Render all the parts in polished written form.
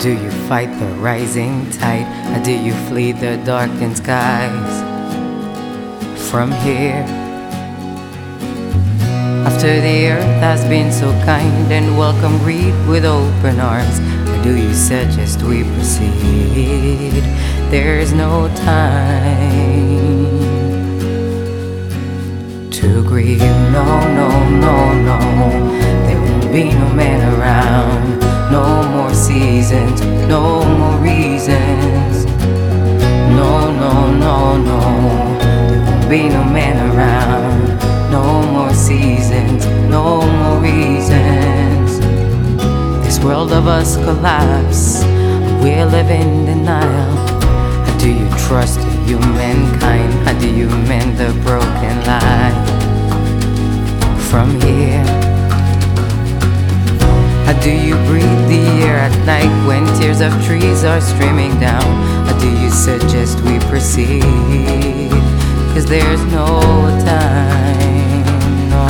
do you fight the rising tide? How do you flee the darkened skies? From here, after the earth has been so kind and welcome, greet with open arms, how do you suggest we proceed? There's no time to grieve, no, no, no, no. There won't be no man around, no more seasons, no more reasons. No, no, no, no. There won't be no man around, no more seasons, no more reasons. This world of us collapse, we're living in denial. How do you trust humankind? How do you mend the broken line? From here, how do you breathe the air at night when tears of trees are streaming down? How do you suggest we proceed? 'Cause there's no time, no,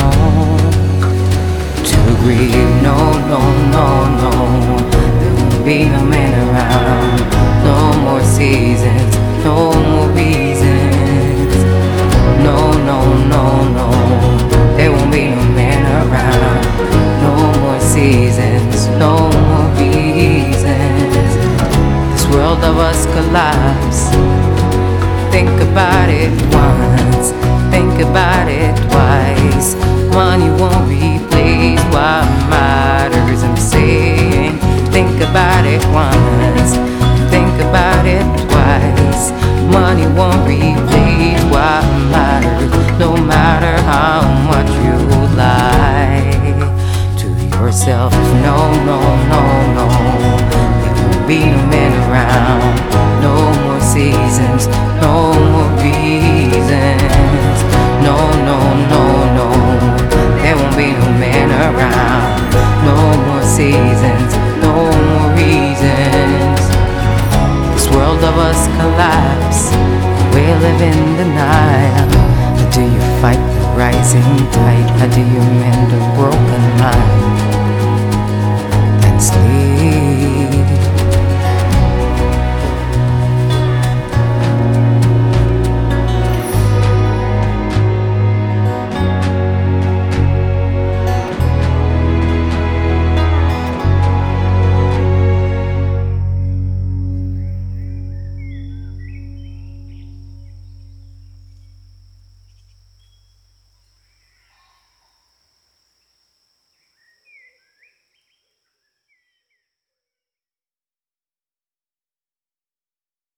to grieve, no, no, no, no. There won't be no man around, no more seasons, no more reasons. No, no, no, no. There won't be no man around, no more seasons, no more reasons. This world of us collapse. Think about it once, think about it twice. Money won't replace what matters, I'm saying. Think about it once, think about it twice. Money won't replace what matters, no matter how much you lie to yourself. No, no, no, no. There won't be no man around, no more seasons, no more reasons. No, no, no, no. There won't be no man around, no more seasons, no more reasons. This world of us collapse, we're living denial. How do you fight the rising tide? How do you mend a broken line?